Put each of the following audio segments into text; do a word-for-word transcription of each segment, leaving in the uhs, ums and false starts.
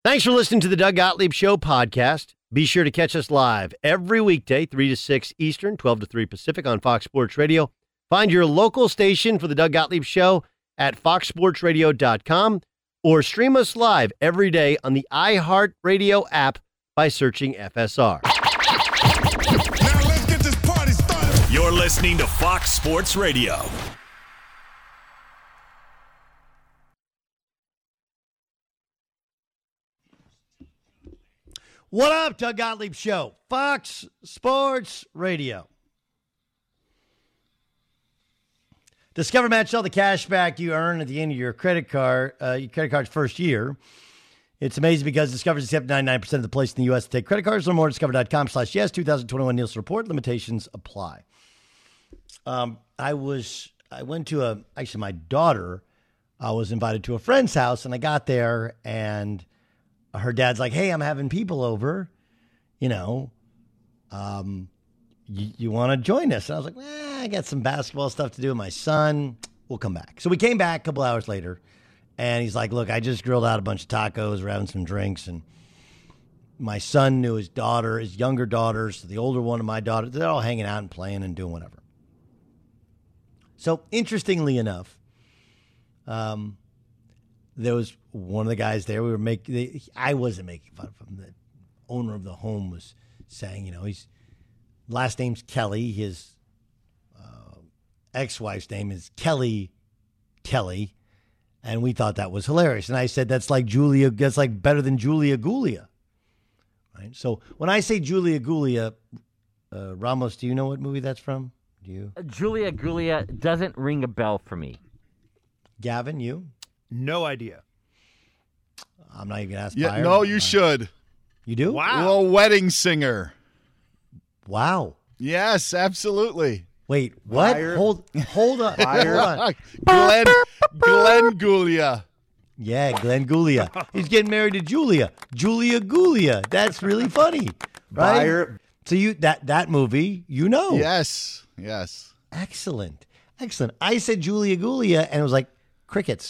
Thanks for listening to the Doug Gottlieb Show podcast. Be sure to catch us live every weekday, three to six Eastern, twelve to three Pacific on Fox Sports Radio. Find your local station for the Doug Gottlieb Show at fox sports radio dot com or stream us live every day on the iHeartRadio app by searching F S R. Now let's get this party started. You're listening to Fox Sports Radio. What up, Doug Gottlieb Show, Fox Sports Radio. Discover Match all the cash back you earn at the end of your credit card, uh, your credit card's first year. It's amazing because Discover's accepted ninety-nine percent of the places in the U S to take credit cards. Learn more at discover.com slash yes. twenty twenty-one Nielsen Report. Limitations apply. Um, I was, I went to a, actually my daughter, I was invited to a friend's house and I got there and her dad's like, hey, I'm having people over, you know, um, you, you want to join us? And I was like, eh, I got some basketball stuff to do with my son. We'll come back. So we came back a couple hours later, and he's like, look, I just grilled out a bunch of tacos. We're having some drinks, and my son knew his daughter, his younger daughters, the older one of my daughter. They're all hanging out and playing and doing whatever. So interestingly enough, um, there was one of the guys there. We were making. I wasn't making fun of him. The owner of the home was saying, you know, his last name's Kelly. His uh, ex-wife's name is Kelly Kelly, and we thought that was hilarious. And I said, that's like Julia. That's like better than Julia Gulia. Right. So when I say Julia Gulia, uh, Ramos, do you know what movie that's from? Do you? Julia Gulia doesn't ring a bell for me. Gavin, you? No idea. I'm not even going to ask Yeah, Byron. no, you should. You do? Wow. A wedding singer. Wow. Yes, absolutely. Wait, what? Fire. Hold hold on. Hold on. Glenn, Glenn Gulia. Yeah, Glenn Gulia. He's getting married to Julia. Julia Gulia. That's really funny. Right? Fire. So you that that movie, you know. Yes, yes. Excellent. Excellent. I said Julia Gulia and it was like crickets.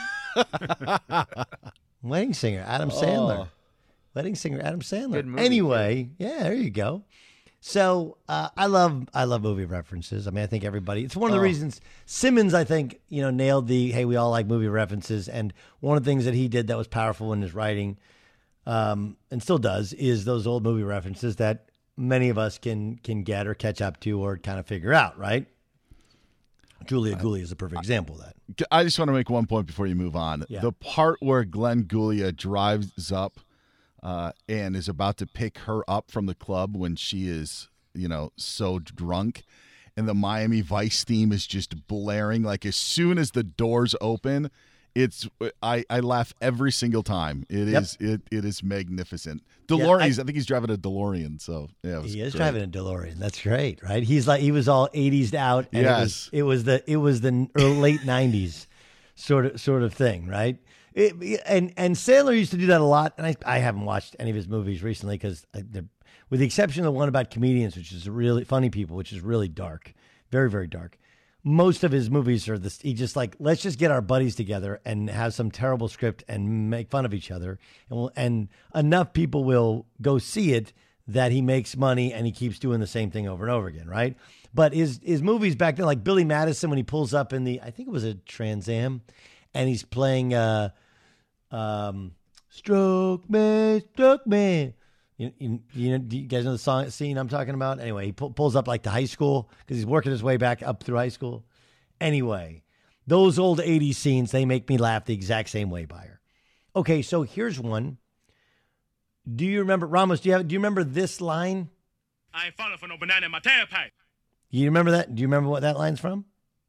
Wedding singer, Adam Sandler. Oh. Wedding singer, Adam Sandler. Good movie, Anyway, yeah, there you go. So uh, I love I love movie references. I mean, I think everybody. It's one of the Oh. reasons Simmons, I think, you know, nailed the hey, we all like movie references. And one of the things that he did that was powerful in his writing, um, and still does, is those old movie references that many of us can can get or catch up to or kind of figure out. Right? Julia Gulia is a perfect example of that. I just want to make one point before you move on. Yeah. The part where Glenn Gulia drives up uh, and is about to pick her up from the club when she is, you know, so drunk, and the Miami Vice theme is just blaring. Like as soon as the doors open, it's I, I laugh every single time. It Yep. is it it is magnificent. Yeah, DeLorean, I- I, think he's driving a DeLorean. So yeah, it was He is great. driving a DeLorean. That's great, right? He's like he was all eighties out, and Yes. it was it was the it was the early, late nineties sort of sort of thing, right? It, and and Sandler used to do that a lot, and I I haven't watched any of his movies recently because with the exception of the one about comedians, which is really funny people, which is really dark, very very dark. Most of his movies are this. He just like let's just get our buddies together and have some terrible script and make fun of each other, and we'll, and enough people will go see it that he makes money and he keeps doing the same thing over and over again, right? But his his movies back then, like Billy Madison, when he pulls up in the, I think it was a Trans Am, and he's playing uh, um, "Stroke Me, Stroke Me." You, you, you know, do you guys know the song scene I'm talking about? Anyway, he pull, pulls up like to high school because he's working his way back up through high school. Anyway, those old eighties scenes, they make me laugh the exact same way, Buyer. Okay, so here's one. Do you remember, Ramos, do you have, do you remember this line? I ain't falling for no banana in my tailpipe. You remember that? Do you remember what that line's from?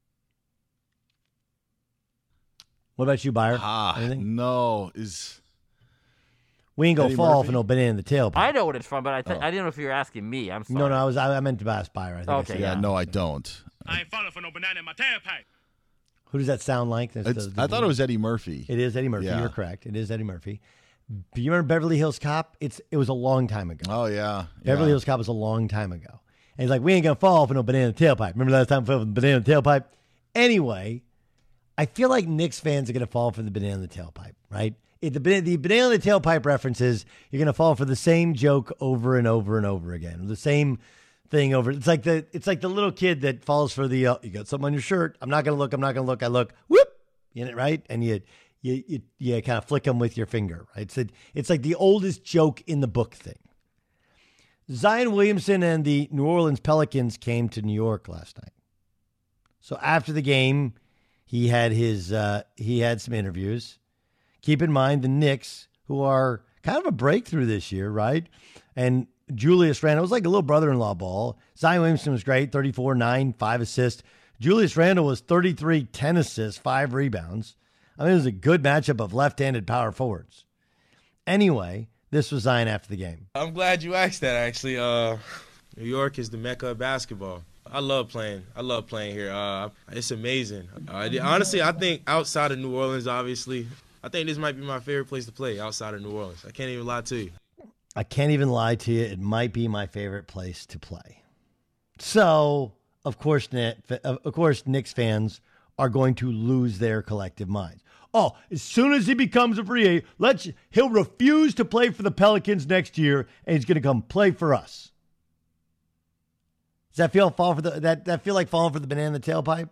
What about you, Buyer? Ah, Anything? no, is We ain't gonna Eddie fall Murphy? for no banana in the tailpipe. I know what it's from, but I th- Oh. I didn't know if you were asking me. I'm sorry. No, no, I was I, I meant to ask Buyer. I think I Okay, said yeah, that. no, I don't. I ain't falling for no banana in my tailpipe. Who does that sound like? That's It's, the- the- I thought it was Eddie Murphy. It is Eddie Murphy. Yeah. You're correct. It is Eddie Murphy. Do you remember Beverly Hills Cop? It's it was a long time ago. Oh yeah, Beverly yeah. Hills Cop was a long time ago. And he's like, we ain't gonna fall for no banana in the tailpipe. Remember last time we fell for the banana in the tailpipe? Anyway, I feel like Knicks fans are gonna fall for the banana in the tailpipe, right? It, the, the banana in the tailpipe references, you're going to fall for the same joke over and over and over again. The same thing over. It's like the it's like the little kid that falls for the, uh, you got something on your shirt. I'm not going to look. I'm not going to look. I look. Whoop. You know, right? And you you you, you kind of flick them with your finger. Right? It's, a, it's like the oldest joke in the book thing. Zion Williamson and the New Orleans Pelicans came to New York last night. So after the game, he had his uh, he had some interviews. Keep in mind the Knicks, who are kind of a breakthrough this year, right? And Julius Randle was like a little brother-in-law ball. Zion Williamson was great, thirty-four, nine, five assists. Julius Randle was thirty-three, ten assists, five rebounds. I mean, it was a good matchup of left-handed power forwards. Anyway, this was Zion after the game. I'm glad you asked that, actually. Uh, New York is the mecca of basketball. I love playing. I love playing here. Uh, it's amazing. Uh, honestly, I think outside of New Orleans, obviously, I think this might be my favorite place to play outside of New Orleans. I can't even lie to you. I can't even lie to you. It might be my favorite place to play. So, of course, of course, Knicks fans are going to lose their collective minds. Oh, as soon as he becomes a free agent, let's he'll refuse to play for the Pelicans next year, and he's going to come play for us. Does that feel fall for the that that feel like falling for the banana in the tailpipe?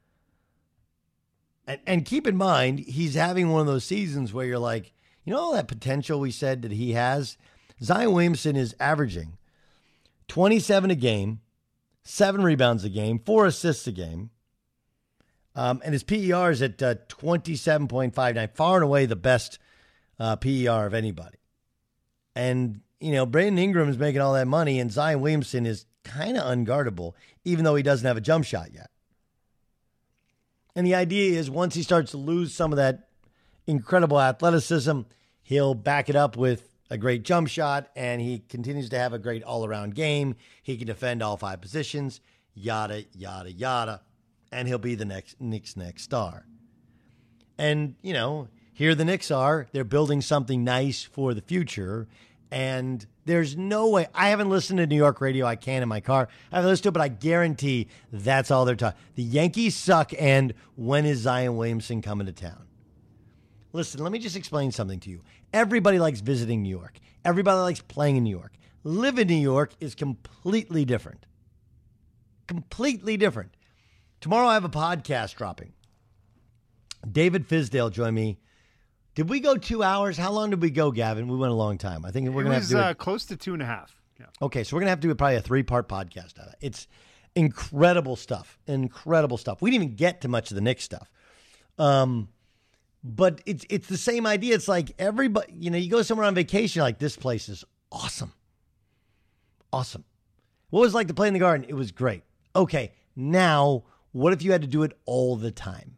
And, and keep in mind, he's having one of those seasons where you're like, you know, all that potential we said that he has. Zion Williamson is averaging twenty-seven a game, seven rebounds a game, four assists a game, um, and his P E R is at uh, twenty-seven point five nine, far and away the best uh, P E R of anybody. And you know, Brandon Ingram is making all that money, and Zion Williamson is kind of unguardable, even though he doesn't have a jump shot yet. And the idea is once he starts to lose some of that incredible athleticism, he'll back it up with a great jump shot, and he continues to have a great all-around game. He can defend all five positions, yada, yada, yada, and he'll be the next Knicks' next star. And, you know, here the Knicks are. They're building something nice for the future, and there's no way. I haven't listened to New York radio. I can in my car. I haven't listened to it, but I guarantee that's all they're talking. The Yankees suck, and when is Zion Williamson coming to town? Listen, let me just explain something to you. Everybody likes visiting New York. Everybody likes playing in New York. Living in New York is completely different. Completely different. Tomorrow I have a podcast dropping. David Fizdale joined me. Did we go two hours? How long did we go, Gavin? We went a long time. I think we're going to have to do uh, it. close to two and a half. Yeah. Okay, so we're going to have to do probably a three-part podcast out of it. It's incredible stuff. Incredible stuff. We didn't even get to much of the Knicks stuff. Um, but it's it's the same idea. It's like everybody, you know, you go somewhere on vacation, you're like, this place is awesome. Awesome. What was it like to play in the Garden? It was great. Okay, now, what if you had to do it all the time?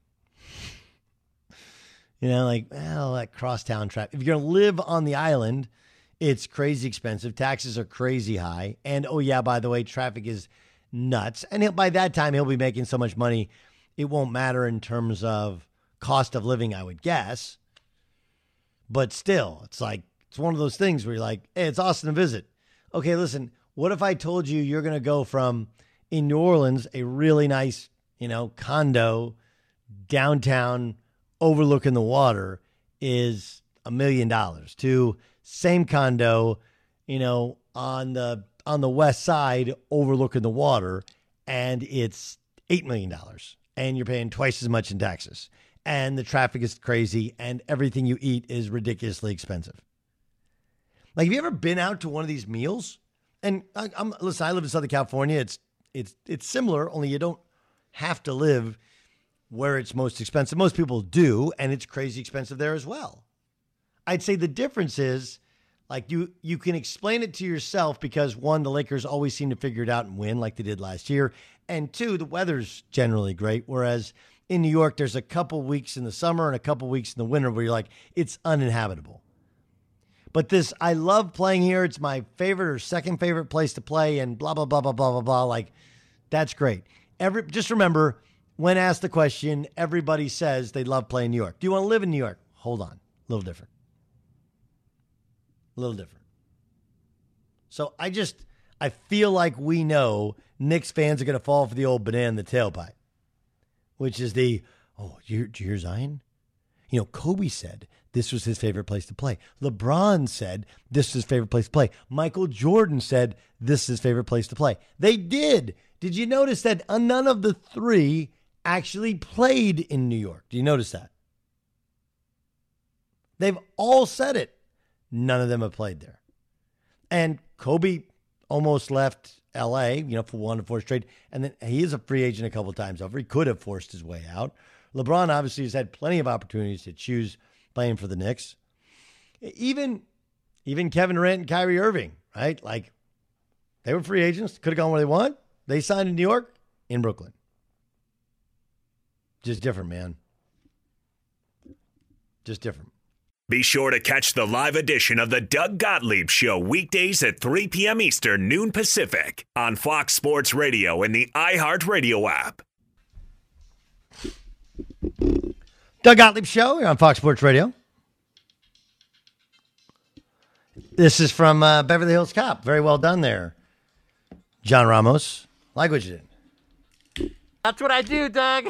You know, like, well, that crosstown traffic. If you're going to live on the island, it's crazy expensive. Taxes are crazy high. And, oh, yeah, by the way, traffic is nuts. And he'll, by that time, he'll be making so much money, it won't matter in terms of cost of living, I would guess. But still, it's like, it's one of those things where you're like, hey, it's awesome to visit. Okay, listen, what if I told you you're going to go from, in New Orleans, a really nice, you know, condo, downtown, overlooking the water is a million dollars to same condo, you know, on the on the west side overlooking the water, and it's eight million dollars, and you're paying twice as much in taxes, and the traffic is crazy, and everything you eat is ridiculously expensive. Like, have you ever been out to one of these meals? And I, I'm listen, I live in Southern California. It's it's it's similar, only you don't have to live where it's most expensive. Most people do, and it's crazy expensive there as well. I'd say the difference is, like, you you can explain it to yourself because, one, the Lakers always seem to figure it out and win like they did last year, and two, the weather's generally great, whereas in New York, there's a couple weeks in the summer and a couple weeks in the winter where you're like, it's uninhabitable. But this, I love playing here. It's my favorite or second favorite place to play, and blah, blah, blah, blah, blah, blah, blah. Like, that's great. Every Just remember, when asked the question, everybody says they love playing New York. Do you want to live in New York? Hold on. A little different. A little different. So I just, I feel like we know Knicks fans are going to fall for the old banana in the tailpipe, which is the, oh, did you hear Zion? You know, Kobe said this was his favorite place to play. LeBron said this is his favorite place to play. Michael Jordan said this is his favorite place to play. They did. Did you notice that none of the three actually played in New York? Do you notice that? They've all said it. None of them have played there. And Kobe almost left L A, you know, for one to four straight. And then he is a free agent a couple of times over. He could have forced his way out. LeBron obviously has had plenty of opportunities to choose playing for the Knicks. Even, even Kevin Durant and Kyrie Irving, right? Like, they were free agents. Could have gone where they want. They signed in New York, in Brooklyn. Just different, man. Just different. Be sure to catch the live edition of the Doug Gottlieb Show weekdays at three p.m. Eastern, noon Pacific on Fox Sports Radio and the iHeartRadio app. Doug Gottlieb Show here on Fox Sports Radio. This is from uh, Beverly Hills Cop. Very well done there, John Ramos. Like what you did. That's what I do, Doug.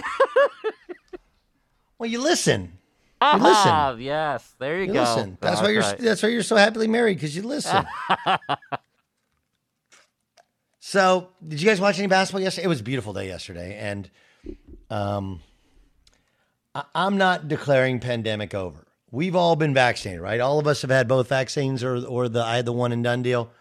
Well, you listen. You Ah, listen. yes, there you, You go. listen. That's, why you're. right. That's why you're so happily married, because you listen. So, did you guys watch any basketball yesterday? It was a beautiful day yesterday, and um, I- I'm not declaring pandemic over. We've all been vaccinated, right? All of us have had both vaccines, or or the I had the one and done deal.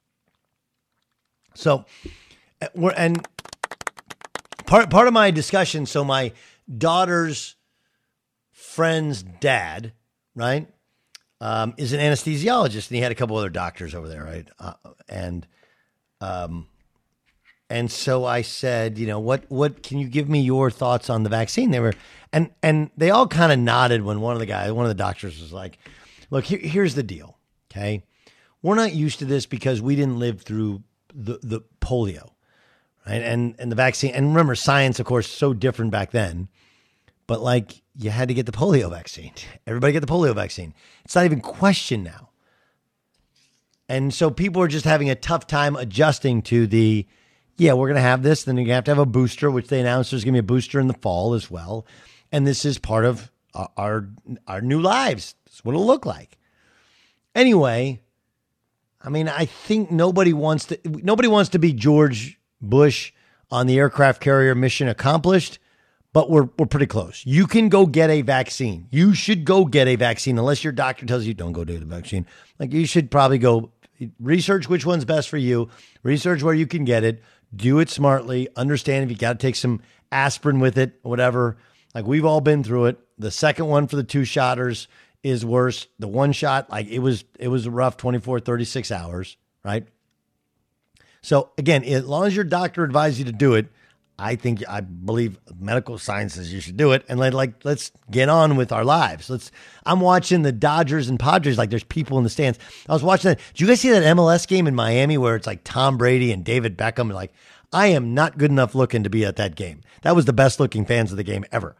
So, uh, we're and part part of my discussion. So, my daughter's friend's dad, right, um, is an anesthesiologist, and he had a couple other doctors over there, right? Uh, and um, and so I said, you know, what what can you give me your thoughts on the vaccine? They were, and and they all kind of nodded when one of the guys, one of the doctors was like, look, here, here's the deal, okay? We're not used to this because we didn't live through the the polio, right? And and the vaccine, and remember, science, of course, so different back then. But like, you had to get the polio vaccine. Everybody get the polio vaccine. It's not even questioned now. And so people are just having a tough time adjusting to the, yeah, we're going to have this. Then you're going to have to have a booster, which they announced there's going to be a booster in the fall as well. And this is part of our, our, our new lives. It's what it'll look like. Anyway, I mean, I think nobody wants to, nobody wants to be George Bush on the aircraft carrier mission accomplished. But we're we're pretty close. You can go get a vaccine. You should go get a vaccine unless your doctor tells you don't go do the vaccine. Like, you should probably go research which one's best for you. Research where you can get it. Do it smartly. Understand if you got to take some aspirin with it, whatever. Like, we've all been through it. The second one for the two shotters is worse. The one shot, like, it was it was a rough twenty-four, thirty-six hours, right? So again, as long as your doctor advises you to do it, I think, I believe medical science says you should do it. And let, like, let's get on with our lives. Let's, I'm watching the Dodgers and Padres. Like, there's people in the stands. I was watching that. Did you guys see that M L S game in Miami where it's like Tom Brady and David Beckham? Like, I am not good enough looking to be at that game. That was the best looking fans of the game ever.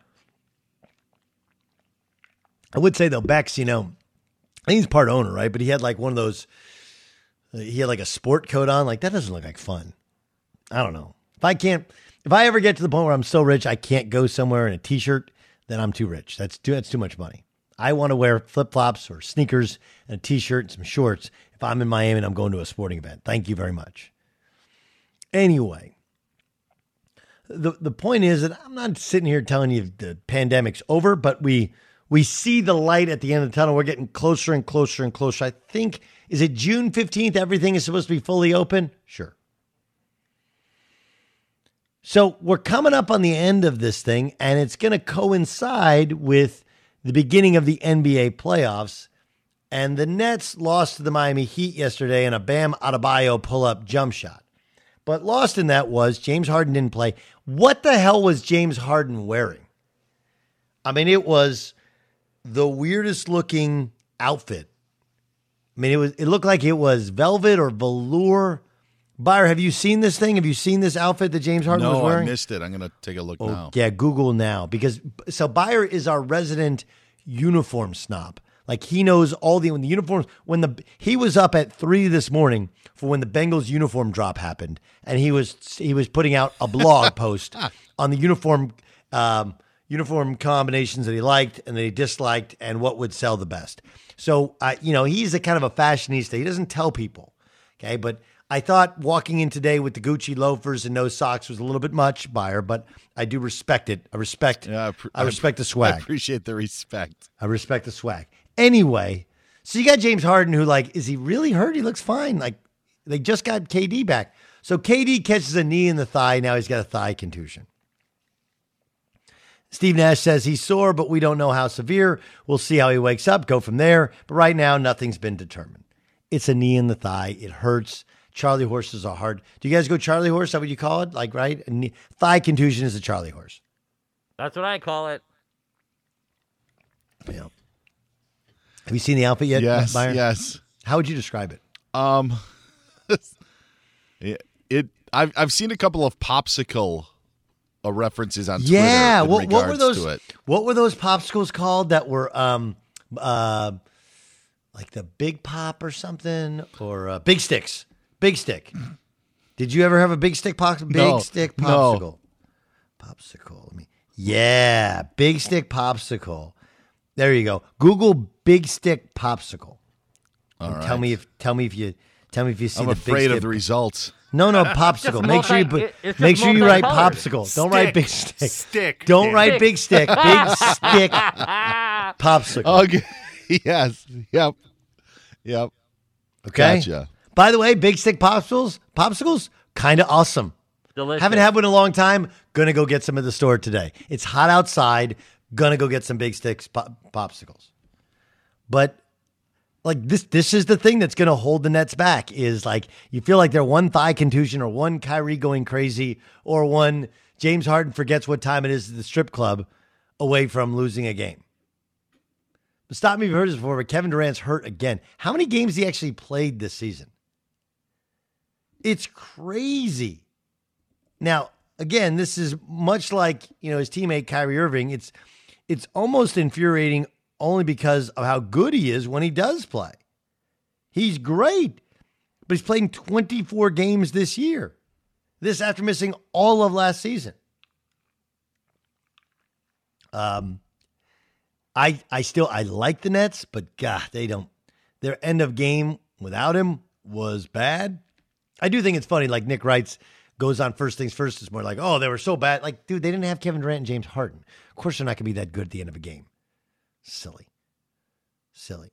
I would say though, Bex, you know, I think he's part owner, right? But he had like one of those, he had like a sport coat on. Like, that doesn't look like fun. I don't know. If I can't, If I ever get to the point where I'm so rich I can't go somewhere in a t-shirt, then I'm too rich. That's too, that's too much money. I want to wear flip-flops or sneakers and a t-shirt and some shorts if I'm in Miami and I'm going to a sporting event. Thank you very much. Anyway, the the point is that I'm not sitting here telling you the pandemic's over, but we we see the light at the end of the tunnel. We're getting closer and closer and closer. I think, is it June fifteenth? Everything is supposed to be fully open? Sure. So we're coming up on the end of this thing, and it's going to coincide with the beginning of the N B A playoffs. And the Nets lost to the Miami Heat yesterday in a Bam Adebayo pull-up jump shot. But lost in that was James Harden didn't play. What the hell was James Harden wearing? I mean, it was the weirdest looking outfit. I mean, it was. It looked like it was velvet or velour. Buyer, have you seen this thing? Have you seen this outfit that James Harden was No, wearing? I missed it. I'm going to take a look Oh, now. yeah, Google now. Because, so Buyer is our resident uniform snob. Like, he knows all the, when the uniforms, when the, he was up at three this morning for when the Bengals uniform drop happened. And he was, he was putting out a blog post on the uniform, um, uniform combinations that he liked and that he disliked and what would sell the best. So, uh, you know, he's a kind of a fashionista. He doesn't tell people, okay? But I thought walking in today with the Gucci loafers and no socks was a little bit much, Buyer, but I do respect it. I respect Yeah, I, pr- I respect the swag. I appreciate the respect. I respect the swag. Anyway, so you got James Harden who, like, is he really hurt? He looks fine. Like, they just got K D back. So K D catches a knee in the thigh. Now he's got a thigh contusion. Steve Nash says he's sore, but we don't know how severe. We'll see how he wakes up, go from there. But right now, nothing's been determined. It's a knee in the thigh. It hurts. Charlie horses are hard. Do you guys go Charlie horse? Is that what you call it? Like, right? A knee, thigh contusion is a Charlie horse. That's what I call it. Yeah. Have you seen the outfit yet, Yes, Byron? yes. How would you describe it? Um, it, it I've I've seen a couple of popsicle uh, references on Yeah. Twitter in What, what were regards those? to it. What were those popsicles called that were um uh like the Big Pop or something or uh, Big Sticks? Big Stick. Did you ever have a Big Stick pop? Big No, Stick no. popsicle. Popsicle. Let me. Yeah, Big Stick popsicle. There you go. Google Big Stick popsicle. All And right. Tell me if tell me if you tell me if you see I'm the afraid Big of Stick. the results. No, no, popsicle. Just Make sure you multi- put, it's just make sure you write multicolored. popsicle. Don't write big stick. Stick. Don't Dan. write big stick. Big stick popsicle. Okay. yes. Yep. Yep. Okay. Gotcha. By the way, big stick popsicles, popsicles, kind of awesome. Delicious. Haven't had one in a long time. Gonna go get some at the store today. It's hot outside. Gonna go get some big sticks pop- popsicles. But like this, this is the thing that's gonna hold the Nets back. Is like you feel like they're one thigh contusion, or one Kyrie going crazy, or one James Harden forgets what time it is at the strip club, away from losing a game. But stop me if you've heard this before. But Kevin Durant's hurt again. How many games he actually played this season? It's crazy. Now, again, this is much like, you know, his teammate Kyrie Irving. It's it's almost infuriating only because of how good he is when he does play. He's great, but he's playing twenty-four games this year. This after missing all of last season. Um, I I still I like the Nets, but God, they don't. Their end of game without him was bad. I do think it's funny. Like Nick writes, goes on first things first. It's more like, oh, they were so bad. Like, dude, they didn't have Kevin Durant and James Harden. Of course, they're not going to be that good at the end of a game. Silly, silly.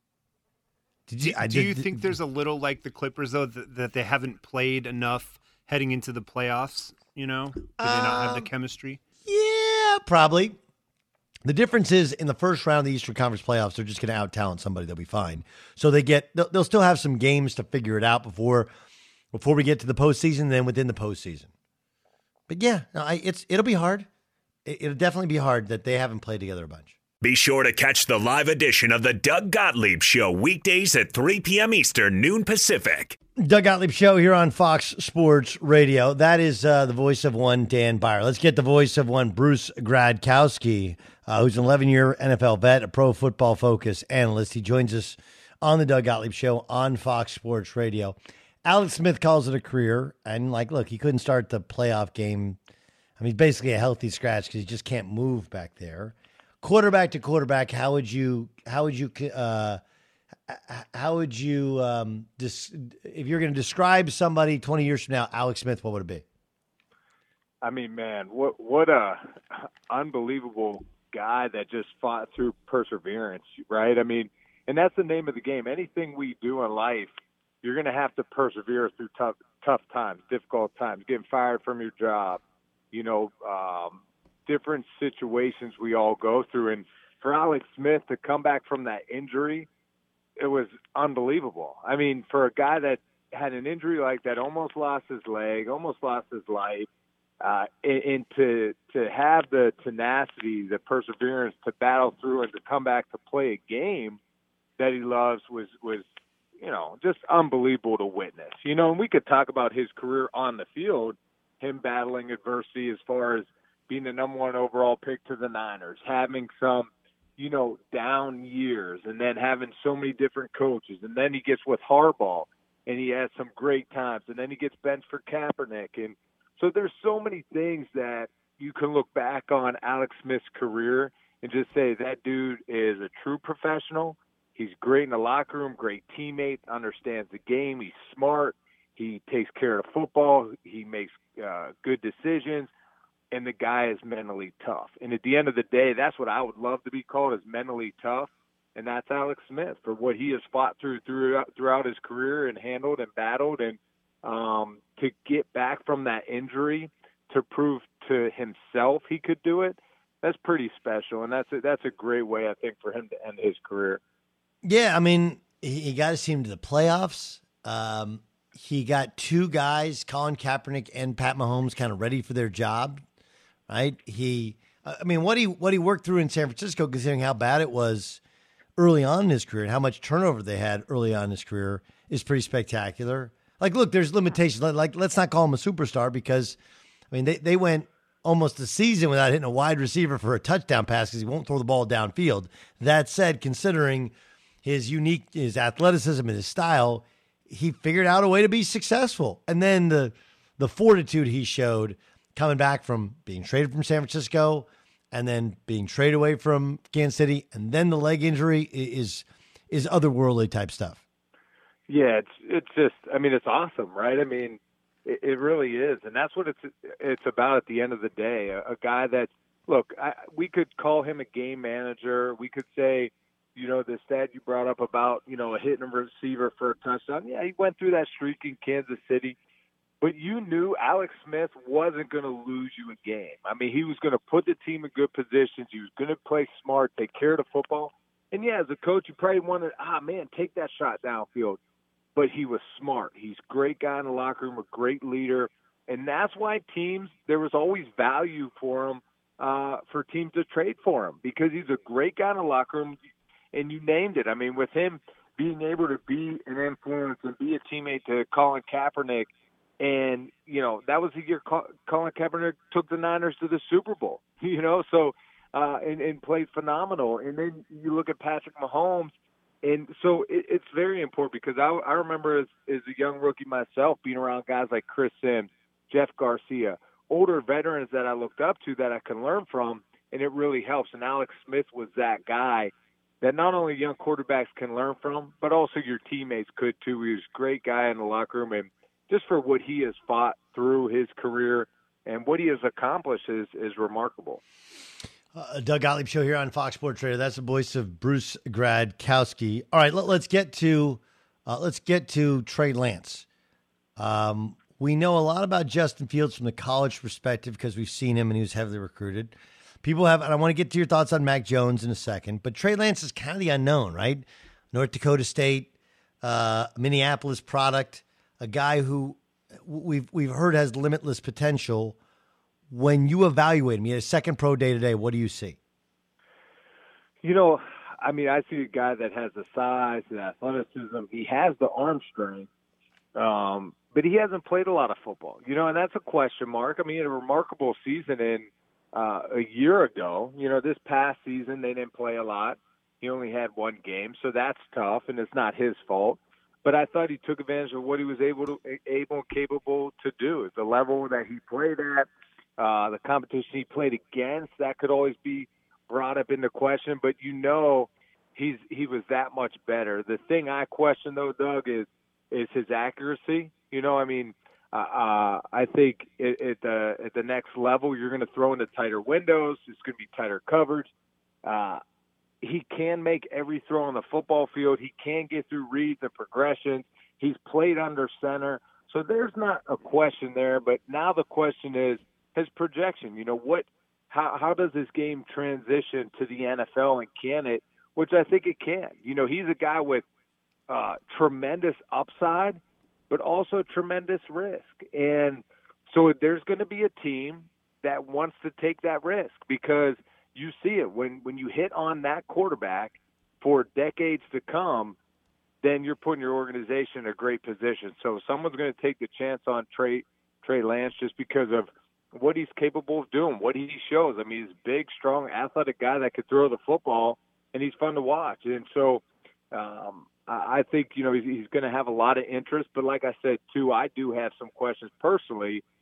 Did you? Do, I do did- you think there's a little like the Clippers though that, that they haven't played enough heading into the playoffs? You know, do they not have the Um, chemistry? Yeah, probably. The difference is in the first round of the Eastern Conference playoffs, they're just going to out talent somebody. They'll be fine. So they get they'll, they'll still have some games to figure it out before before we get to the postseason. Then within the postseason, but yeah, no, I, it's it'll be hard. It, it'll definitely be hard that they haven't played together a bunch. Be sure to catch the live edition of the Doug Gottlieb Show weekdays at three p.m. Eastern, noon Pacific. Doug Gottlieb Show here on Fox Sports Radio. That is uh, the voice of one Dan Byer. Let's get the voice of one Bruce Gradkowski, uh, who's an eleven-year N F L vet, a Pro Football Focus analyst. He joins us on the Doug Gottlieb Show on Fox Sports Radio. Alex Smith calls it a career, and like, look, he couldn't start the playoff game. I mean, basically a healthy scratch because he just can't move back there. Quarterback to quarterback, how would you? How would you? Uh, How would you, um, dis- if you're going to describe somebody twenty years from now, Alex Smith, what would it be? I mean, man, what what a unbelievable guy that just fought through perseverance, right? I mean, and that's the name of the game. Anything we do in life, you're going to have to persevere through tough tough times, difficult times, getting fired from your job, you know, um, different situations we all go through. And for Alex Smith to come back from that injury, it was unbelievable. I mean, for a guy that had an injury like that, almost lost his leg, almost lost his life, uh, and, and to to have the tenacity, the perseverance to battle through and to come back to play a game that he loves was, was you know, just unbelievable to witness. You know, and we could talk about his career on the field, him battling adversity as far as being the number one overall pick to the Niners, having some – you know, down years, and then having so many different coaches, and then he gets with Harbaugh, and he has some great times, and then he gets benched for Kaepernick, and so there's so many things that you can look back on Alex Smith's career and just say that dude is a true professional. He's great in the locker room, great teammate, understands the game. He's smart. He takes care of the football. He makes uh, good decisions. And the guy is mentally tough. And at the end of the day, that's what I would love to be called, is mentally tough. And that's Alex Smith for what he has fought through throughout, throughout his career and handled and battled. And um, to get back from that injury to prove to himself he could do it, that's pretty special. And that's a, that's a great way, I think, for him to end his career. Yeah, I mean, he, he got his team to the playoffs. Um, he got two guys, Colin Kaepernick and Pat Mahomes, kind of ready for their job. Right? He, I mean, what he what he worked through in San Francisco, considering how bad it was early on in his career and how much turnover they had early on in his career, is pretty spectacular. Like, look, there's limitations. Like, let's not call him a superstar because, I mean, they, they went almost a season without hitting a wide receiver for a touchdown pass because he won't throw the ball downfield. That said, considering his unique, his athleticism and his style, he figured out a way to be successful. And then the the fortitude he showed coming back from being traded from San Francisco and then being traded away from Kansas City, and then the leg injury is is otherworldly type stuff. Yeah, it's it's just, I mean, it's awesome, right? I mean, it, it really is, and that's what it's it's about at the end of the day. A, a guy that, look, I, we could call him a game manager. We could say, you know, the stat you brought up about, you know, a hitting a receiver for a touchdown. Yeah, he went through that streak in Kansas City. But you knew Alex Smith wasn't going to lose you a game. I mean, he was going to put the team in good positions. He was going to play smart, take care of the football. And, yeah, as a coach, you probably wanted, ah, man, take that shot downfield. But he was smart. He's a great guy in the locker room, a great leader. And that's why teams, there was always value for him, uh, for teams to trade for him, because he's a great guy in the locker room. And you named it. I mean, with him being able to be an influence and be a teammate to Colin Kaepernick, and, you know, that was the year Colin Kaepernick took the Niners to the Super Bowl, you know, so uh, and, and played phenomenal. And then you look at Patrick Mahomes. And so it, it's very important because I, I remember as, as a young rookie myself being around guys like Chris Sims, Jeff Garcia, older veterans that I looked up to that I can learn from, and it really helps. And Alex Smith was that guy that not only young quarterbacks can learn from, but also your teammates could too. He was a great guy in the locker room, and just for what he has fought through his career and what he has accomplished is, is remarkable. Uh, Doug Gottlieb Show here on Fox Sports Radio. That's the voice of Bruce Gradkowski. All right, let, let's get to uh, let's get to Trey Lance. Um, we know a lot about Justin Fields from the college perspective because we've seen him and he was heavily recruited. People have, and I want to get to your thoughts on Mac Jones in a second, but Trey Lance is kind of the unknown, right? North Dakota State, uh, Minneapolis product. A guy who we've we've heard has limitless potential. When you evaluate him, he had a second pro day today. What do you see? You know, I mean, I see a guy that has the size, the athleticism. He has the arm strength, um, but he hasn't played a lot of football. You know, and that's a question mark. I mean, he had a remarkable season in uh, a year ago. You know, this past season they didn't play a lot. He only had one game, so that's tough, and it's not his fault. But I thought he took advantage of what he was able to, able and capable to do. The level that he played at, uh, the competition he played against, that could always be brought up into question. But you know, he's he was that much better. The thing I question though, Doug, is is his accuracy. You know, I mean, uh, uh, I think at, at the at the next level, you're going to throw into tighter windows. It's going to be tighter coverage. Uh, He can make every throw on the football field. He can get through reads and progressions. He's played under center. So there's not a question there. But now the question is his projection. You know, what? How, how does this game transition to the N F L, and can it? Which I think it can. You know, he's a guy with uh, tremendous upside, but also tremendous risk. And so there's going to be a team that wants to take that risk because – you see it when, when you hit on that quarterback for decades to come, then you're putting your organization in a great position. So someone's going to take the chance on Trey Trey Lance just because of what he's capable of doing, what he shows. I mean, he's a big, strong, athletic guy that could throw the football, and he's fun to watch. And so um, I, I think, you know, he's, he's going to have a lot of interest. But like I said, too, I do have some questions personally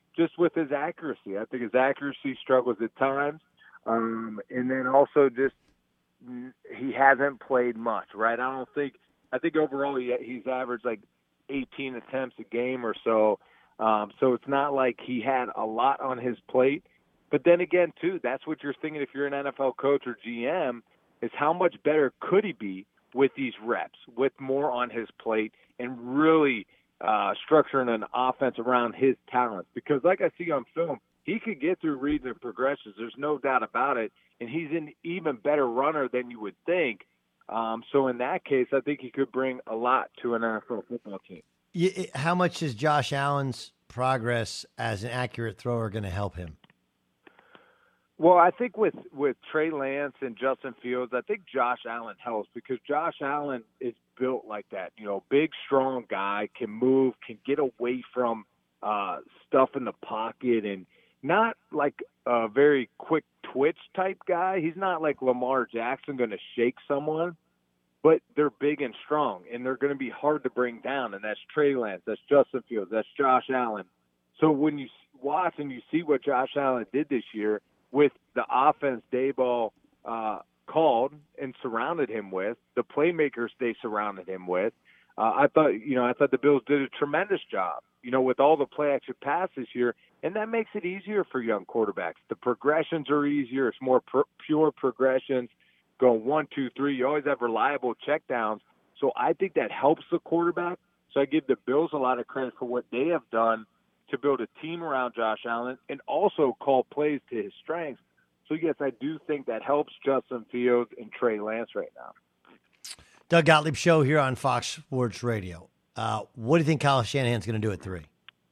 just with his accuracy. I think his accuracy struggles at times. Um, and then also just he hasn't played much, right? I don't think – I think overall he, he's averaged like eighteen attempts a game or so. Um, so it's not like he had a lot on his plate. But then again, too, that's what you're thinking if you're an N F L coach or G M, is how much better could he be with these reps, with more on his plate, and really uh, structuring an offense around his talents. Because like I see on film, he could get through reads and progressions. There's no doubt about it. And he's an even better runner than you would think. Um, so in that case, I think he could bring a lot to an N F L football team. How much is Josh Allen's progress as an accurate thrower going to help him? Well, I think with, with Trey Lance and Justin Fields, I think Josh Allen helps because Josh Allen is built like that. You know, big, strong guy, can move, can get away from uh, stuff in the pocket, and not like a very quick twitch type guy. He's not like Lamar Jackson going to shake someone, but they're big and strong, and they're going to be hard to bring down, and that's Trey Lance, that's Justin Fields, that's Josh Allen. So when you watch and you see what Josh Allen did this year, with the offense Daboll uh, called and surrounded him with, the playmakers they surrounded him with, uh, I thought, you know, I thought the Bills did a tremendous job, you know, with all the play action pass this year, and that makes it easier for young quarterbacks. The progressions are easier. It's more pr- pure progressions, going one, two, three. You always have reliable checkdowns. So I think that helps the quarterback. So I give the Bills a lot of credit for what they have done to build a team around Josh Allen and also call plays to his strengths. So, yes, I do think that helps Justin Fields and Trey Lance right now. Doug Gottlieb Show here on Fox Sports Radio. Uh, what do you think Kyle Shanahan's going to do at three?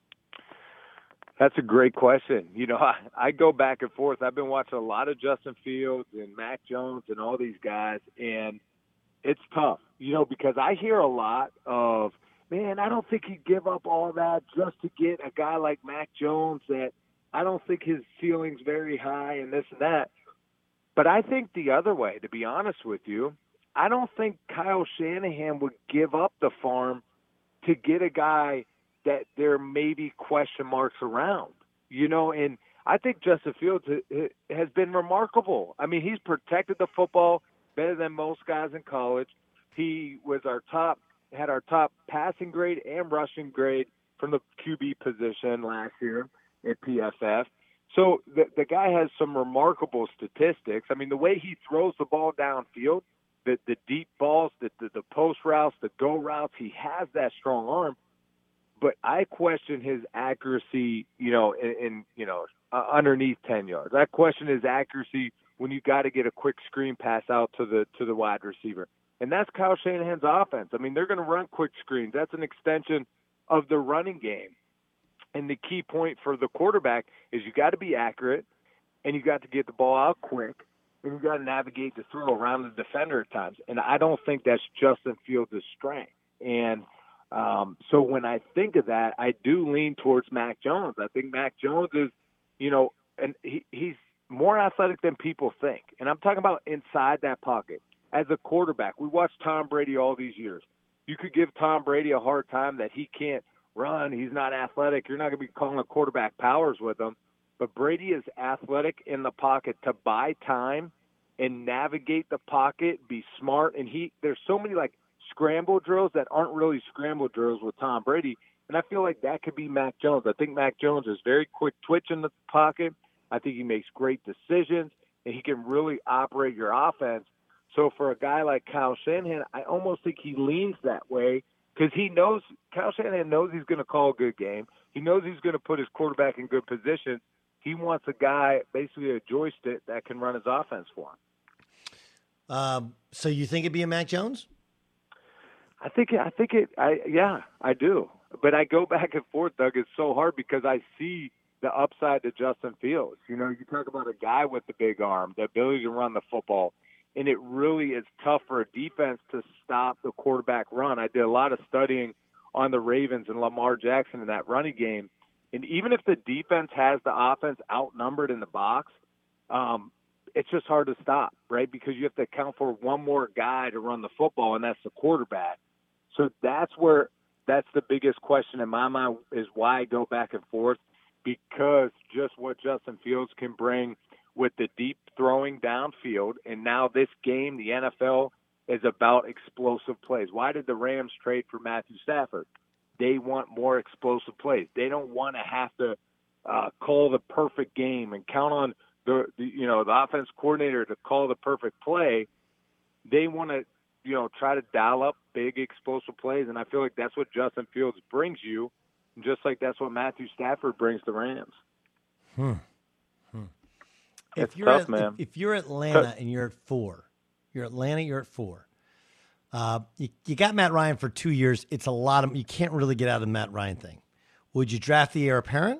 That's a great question. You know, I, I go back and forth. I've been watching a lot of Justin Fields and Mac Jones and all these guys, and it's tough, you know, because I hear a lot of, man, I don't think he'd give up all that just to get a guy like Mac Jones that I don't think his ceiling's very high and this and that. But I think the other way, to be honest with you, I don't think Kyle Shanahan would give up the farm to get a guy that there may be question marks around, you know, and I think Justin Fields has been remarkable. I mean, he's protected the football better than most guys in college. He was our top had our top passing grade and rushing grade from the Q B position last year at P F F. So the, the guy has some remarkable statistics. I mean, the way he throws the ball downfield, the, the deep balls, the, the, the post routes, the go routes, he has that strong arm. But I question his accuracy, you know, in, in you know, uh, underneath ten yards. I question his accuracy when you got to get a quick screen pass out to the to the wide receiver. And that's Kyle Shanahan's offense. I mean, they're going to run quick screens. That's an extension of the running game. And the key point for the quarterback is you got to be accurate, and you got to get the ball out quick, and you got to navigate the throw around the defender at times. And I don't think that's Justin Fields' strength. And um, so when I think of that, I do lean towards Mac Jones. I think Mac Jones is, you know, and he, he's more athletic than people think. And I'm talking about inside that pocket. As a quarterback, we watched Tom Brady all these years. You could give Tom Brady a hard time that he can't run. He's not athletic. You're not going to be calling a quarterback powers with him. But Brady is athletic in the pocket to buy time and navigate the pocket, be smart. And he there's so many like scramble drills that aren't really scramble drills with Tom Brady. And I feel like that could be Mac Jones. I think Mac Jones is very quick twitch in the pocket. I think he makes great decisions, and he can really operate your offense. So for a guy like Kyle Shanahan, I almost think he leans that way because he knows Kyle Shanahan knows he's going to call a good game. He knows he's going to put his quarterback in good position. He wants a guy, basically a joystick, that can run his offense for him. Um, so you think it'd be a Mac Jones? I think I think it. I yeah, I do. But I go back and forth, Doug. It's so hard because I see the upside to Justin Fields. You know, you talk about a guy with the big arm, the ability to run the football. And it really is tough for a defense to stop the quarterback run. I did a lot of studying on the Ravens and Lamar Jackson in that running game. And even if the defense has the offense outnumbered in the box, um, it's just hard to stop, right? Because you have to account for one more guy to run the football, and that's the quarterback. So that's where that's the biggest question in my mind is why I go back and forth, because just what Justin Fields can bring with the deep throwing downfield. And now this game, the N F L, is about explosive plays. Why did the Rams trade for Matthew Stafford? They want more explosive plays. They don't want to have to uh, call the perfect game and count on the, the you know the offense coordinator to call the perfect play. They want to you know try to dial up big explosive plays, and I feel like that's what Justin Fields brings you, just like that's what Matthew Stafford brings the Rams. Hmm. hmm. If It's you're tough, at, man. If, if you're Atlanta and you're at four, you're Atlanta, you're at four. Uh, you, you got Matt Ryan for two years. It's a lot of, you can't really get out of the Matt Ryan thing. Would you draft the heir apparent?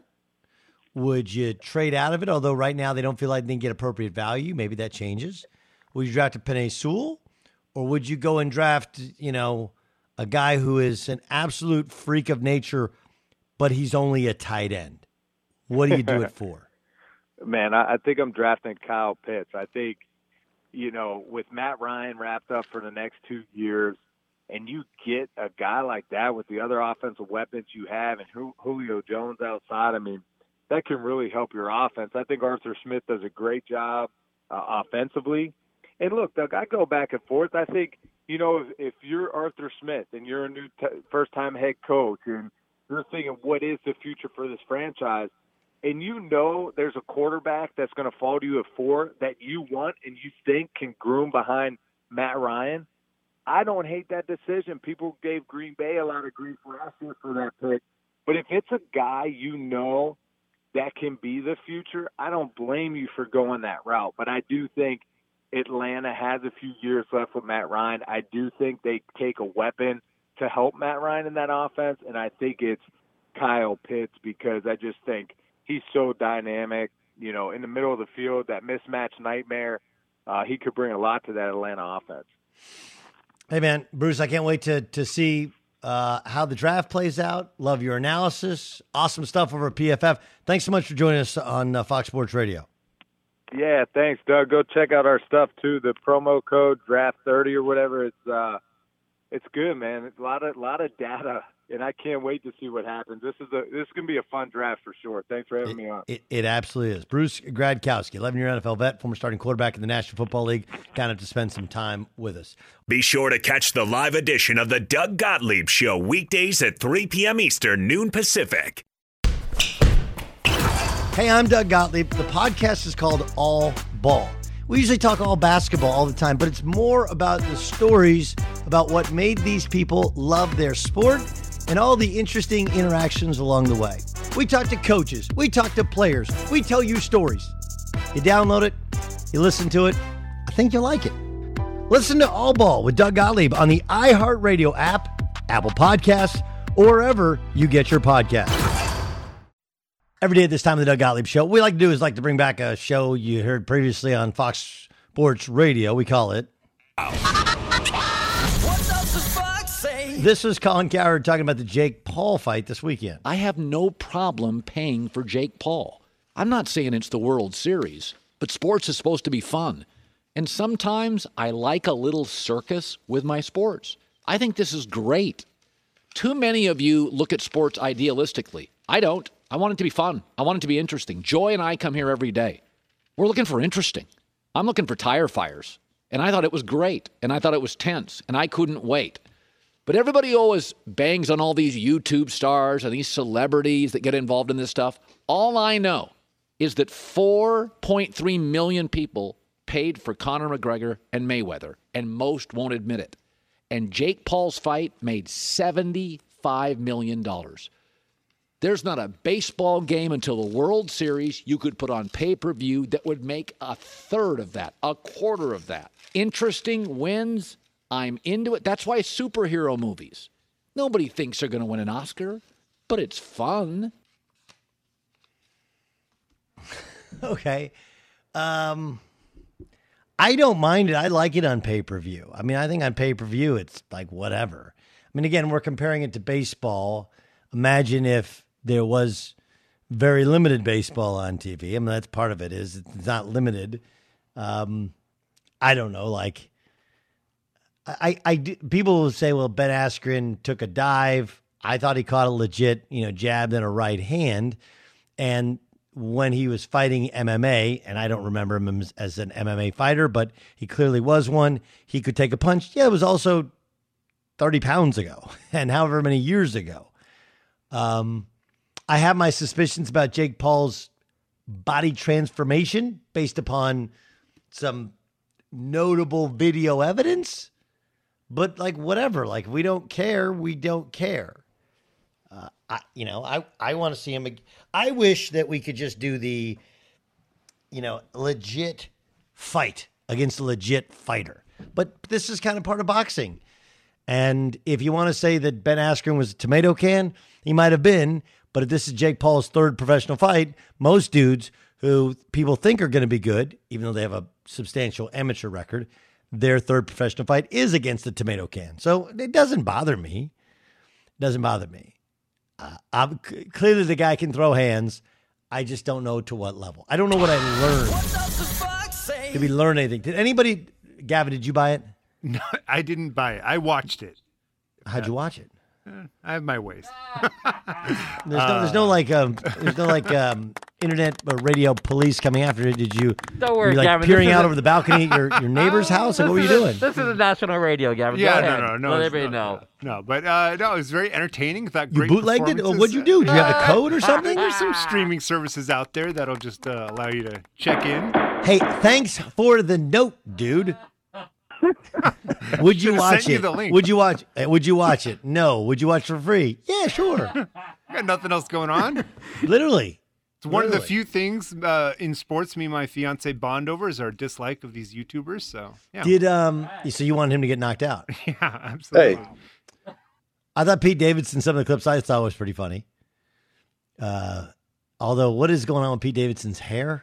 Would you trade out of it? Although right now they don't feel like they can get appropriate value. Maybe that changes. Would you draft a Penei Sewell? Or would you go and draft, you know, a guy who is an absolute freak of nature, but he's only a tight end? What do you do it for? Man, I, I think I'm drafting Kyle Pitts. I think, you know, with Matt Ryan wrapped up for the next two years, and you get a guy like that with the other offensive weapons you have and Julio Jones outside, I mean, that can really help your offense. I think Arthur Smith does a great job uh, offensively. And look, Doug, I go back and forth. I think, you know, if, if you're Arthur Smith and you're a new t- first-time head coach and you're thinking, what is the future for this franchise? And you know there's a quarterback that's going to fall to you at four that you want and you think can groom behind Matt Ryan, I don't hate that decision. People gave Green Bay a lot of grief last year for that pick. But if it's a guy you know that can be the future, I don't blame you for going that route. But I do think Atlanta has a few years left with Matt Ryan. I do think they take a weapon to help Matt Ryan in that offense, and I think it's Kyle Pitts because I just think he's so dynamic, you know, in the middle of the field, that mismatch nightmare. Uh, he could bring a lot to that Atlanta offense. Hey, man, Bruce, I can't wait to to see uh, how the draft plays out. Love your analysis. Awesome stuff over at P F F. Thanks so much for joining us on uh, Fox Sports Radio. Yeah, thanks, Doug. Go check out our stuff, too. The promo code draft thirty or whatever. It's uh, it's good, man. It's a lot of, lot of data. And I can't wait to see what happens. This is a this is gonna be a fun draft for sure. Thanks for having it, me on. It, it absolutely is. Bruce Gradkowski, eleven-year N F L vet, former starting quarterback in the National Football League, kind of to spend some time with us. Be sure to catch the live edition of the Doug Gottlieb Show weekdays at three p.m. Eastern, noon Pacific. Hey, I'm Doug Gottlieb. The podcast is called All Ball. We usually talk all basketball all the time, but it's more about the stories about what made these people love their sport and all the interesting interactions along the way. We talk to coaches. We talk to players. We tell you stories. You download it. You listen to it. I think you'll like it. Listen to All Ball with Doug Gottlieb on the iHeartRadio app, Apple Podcasts, or wherever you get your podcasts. Every day at this time of the Doug Gottlieb Show, what we like to do is like to bring back a show you heard previously on Fox Sports Radio. We call it This is Colin Cowherd talking about the Jake Paul fight this weekend. I have no problem paying for Jake Paul. I'm not saying it's the World Series, but sports is supposed to be fun. And sometimes I like a little circus with my sports. I think this is great. Too many of you look at sports idealistically. I don't. I want it to be fun. I want it to be interesting. Joy and I come here every day. We're looking for interesting. I'm looking for tire fires. And I thought it was great. And I thought it was tense. And I couldn't wait. But everybody always bangs on all these YouTube stars and these celebrities that get involved in this stuff. All I know is that four point three million people paid for Conor McGregor and Mayweather, and most won't admit it. And Jake Paul's fight made seventy-five million dollars. There's not a baseball game until the World Series you could put on pay-per-view that would make a third of that, a quarter of that. Interesting wins. I'm into it. That's why superhero movies. Nobody thinks they're going to win an Oscar, but it's fun. Okay. Um, I don't mind it. I like it on pay-per-view. I mean, I think on pay-per-view, it's like whatever. I mean, again, we're comparing it to baseball. Imagine if there was very limited baseball on T V. I mean, that's part of it is it's not limited. Um, I don't know, like, I, I, people will say, well, Ben Askren took a dive. I thought he caught a legit, you know, jab and a right hand. And when he was fighting M M A, and I don't remember him as, as an M M A fighter, but he clearly was one, he could take a punch. Yeah, it was also thirty pounds ago and however many years ago. Um, I have my suspicions about Jake Paul's body transformation based upon some notable video evidence, but like whatever, like we don't care. We don't care. Uh, I, you know, I, I want to see him. I wish that we could just do the, you know, legit fight against a legit fighter, but this is kind of part of boxing. And if you want to say that Ben Askren was a tomato can, he might have been, but if this is Jake Paul's third professional fight, most dudes who people think are going to be good, even though they have a substantial amateur record, their third professional fight is against the tomato can. So it doesn't bother me. It doesn't bother me. Uh, I'm, clearly the guy can throw hands. I just don't know to what level. I don't know what I learned. Did we learn anything? Did anybody, Gavin, did you buy it? No, I didn't buy it. I watched it. How'd you watch it? Uh, I have my ways. There's no, there's no like, um, there's no like, um, internet or radio police coming after it. Did you? Don't worry, were you, like Gavin. peering out a, over the balcony at your, your neighbor's house? Like, what were you doing? This is a national radio, Gavin. Yeah, Go no, ahead. no, no. Let it's- everybody no, know. No, no, but uh, no, it was very entertaining. Thought You great bootlegged it? Or what'd you do? Did you have the code or something? There's some streaming services out there that'll just uh, allow you to check in. Hey, thanks for the note, dude. Would you Should've watch sent you it? the link. Would you watch? uh, Would you watch it? No. Would you watch for free? Yeah, sure. Got nothing else going on. Literally. It's one of the Literally. few things uh, in sports me and my fiance bond over is our dislike of these YouTubers. So yeah, Did um? So you wanted him to get knocked out? yeah, absolutely. I thought Pete Davidson. Some of the clips I saw was pretty funny. Uh, although what is going on with Pete Davidson's hair?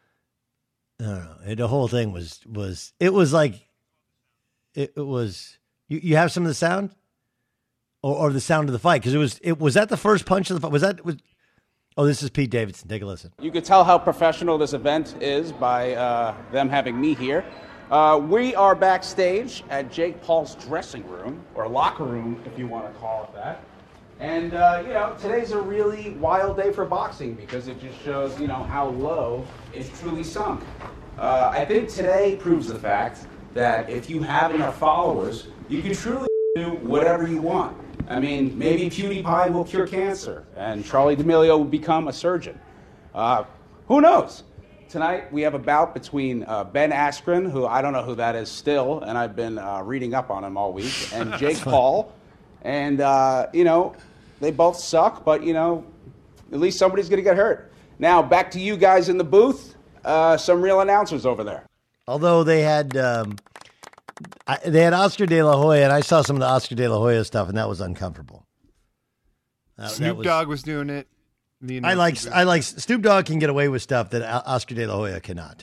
I don't know. It- The whole thing was was it was like it, it was. You, you have some of the sound, or, or the sound of the fight because it was it was that the first punch of the fight. Was that was? Oh, this is Pete Davidson. Take a listen. You could tell how professional this event is by uh, them having me here. Uh, we are backstage at Jake Paul's dressing room, or locker room, if you want to call it that. And, uh, you know, today's a really wild day for boxing because it just shows, you know, how low it's truly sunk. Uh, I think today proves the fact that if you have enough followers, you can truly do whatever you want. I mean, maybe PewDiePie will cure cancer and Charlie D'Amelio will become a surgeon. Uh, who knows? Tonight we have a bout between uh, Ben Askren, who I don't know who that is still, and I've been uh, reading up on him all week, and Jake Paul. And, uh, you know, they both suck, but, you know, at least somebody's going to get hurt. Now, back to you guys in the booth. Uh, some real announcers over there. Although they had um, I, they had Oscar De La Hoya, and I saw some of the Oscar De La Hoya stuff, and that was uncomfortable. That- Snoop that was- Dogg was doing it. The I like announcers- I like Snoop Dogg can get away with stuff that O- Oscar De La Hoya cannot.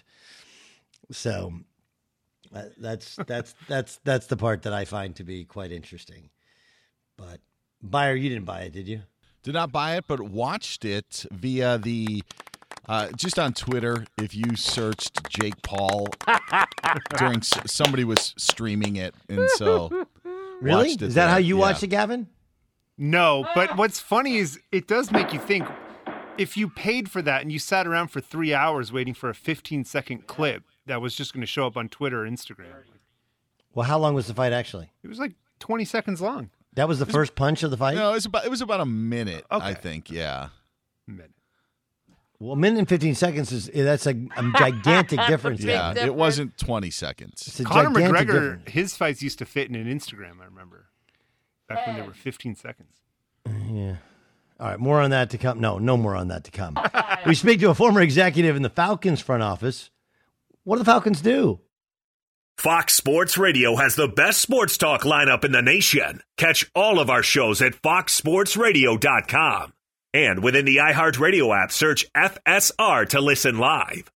So uh, that's that's that's that's the part that I find to be quite interesting. But Buyer, you didn't buy it, did you? Did not buy it, but watched it via the uh, just on Twitter. If you searched Jake Paul during s- somebody was streaming it, and so Really? watched it Is that there. how you Yeah. watched it, Gavin? No, but what's funny is it does make you think if you paid for that and you sat around for three hours waiting for a fifteen second clip that was just going to show up on Twitter or Instagram. Well, how long was the fight actually? It was like twenty seconds long. That was the first punch of the fight? No, it was about it was about a minute. I Okay. think. Yeah. Minute. Well, a minute and fifteen seconds is that's a, a gigantic difference. Yeah. man. It wasn't twenty seconds. It's a Conor gigantic McGregor, difference. his fights used to fit in an Instagram, I remember. Back when they were fifteen seconds. Yeah. All right, more on that to come. No, no more on that to come. We speak to a former executive in the Falcons front office. What do the Falcons do? Fox Sports Radio has the best sports talk lineup in the nation. Catch all of our shows at fox sports radio dot com. And within the iHeartRadio app, search F S R to listen live.